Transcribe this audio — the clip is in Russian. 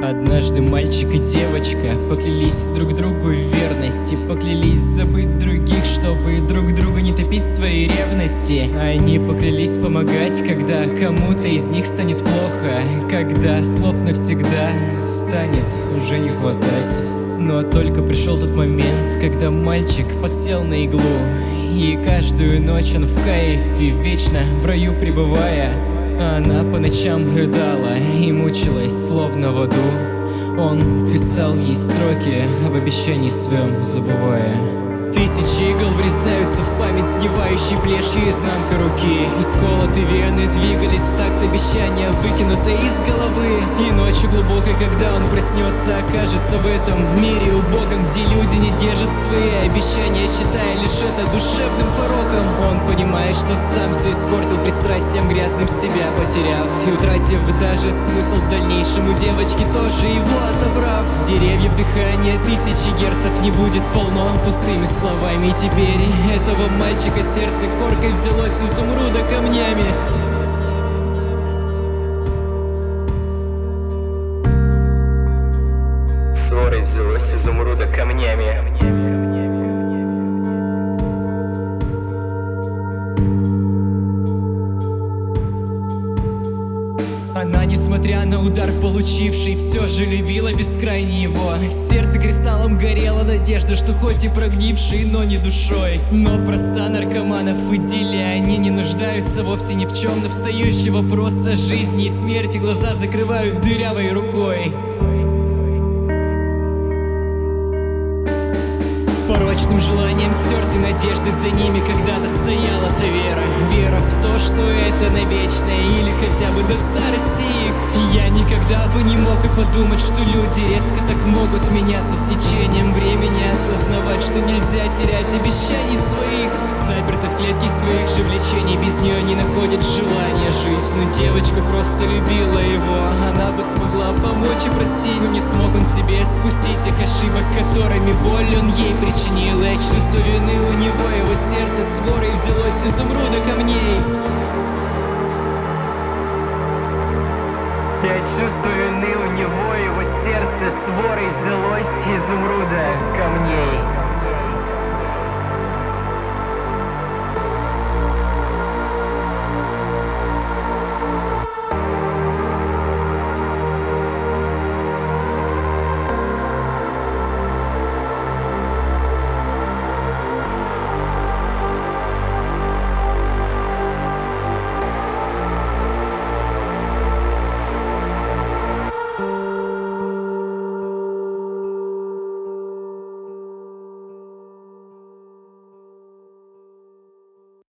Однажды мальчик и девочка поклялись друг другу в верности, поклялись забыть других, чтобы друг друга не топить в своей ревности. Они поклялись помогать, когда кому-то из них станет плохо, когда слов навсегда станет уже не хватать. Но только пришел тот момент, когда мальчик подсел на иглу, и каждую ночь он в кайфе, вечно в раю пребывая. Она по ночам рыдала и мучилась, словно в аду. Он писал ей строки об обещании своем, забывая. Тысячи игл врезаются в память, сгибающей плешью изнанка руки. Исколоты вены двигались в такт обещания, выкинутые из головы. И ночью глубокой, когда он проснется, окажется в этом мире убогом, где люди не держат свои обещания, считая лишь это душевным пороком. Он понимает, что сам все испортил пристрастием грязным, себя потеряв и утратив даже смысл в дальнейшем. У девочки тоже его отобрав. Деревьев дыхания тысячи герцов не будет полно пустыми словами. И теперь этого мальчика сердце коркой взялось изумруда камнями. Сворой взялось изумруда камнями. Она, несмотря на удар получивший, все же любила бескрайне его. В сердце кристаллом горела надежда, что хоть и прогнивший, но не душой. Но проста наркоманов в идиллии, они не нуждаются вовсе ни в чем. На встающий вопрос о жизни и смерти глаза закрывают дырявой рукой. Порочным желанием стерты надежды, за ними когда-то стояла та вера. Вера в то, что это навечно или хотя бы до старости их. И я никогда бы не мог и подумать, что люди резко так могут меняться с течением времени. Осознавать, что нельзя терять обещаний своих. Заперта в клетке своих же влечений, без нее не находит желания жить. Но девочка просто любила его, она бы смогла помочь и простить. Но не смог он себе спустить тех ошибок, которыми боль он ей причинил. И чувство вины у него, его сердце сворой взялось изумруда камней. Я чувствую вины у него, его сердце сворой взялось изумруда камней.